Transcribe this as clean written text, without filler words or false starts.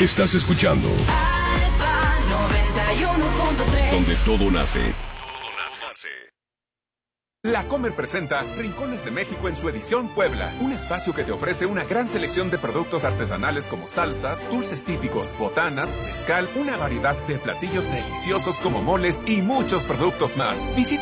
Estás escuchando Alfa 91.3, donde todo nace. La Comer presenta Rincones de México en su edición Puebla, un espacio que te ofrece una gran selección de productos artesanales como salsas, dulces típicos, botanas, mezcal, una variedad de platillos deliciosos como moles y muchos productos más. Visita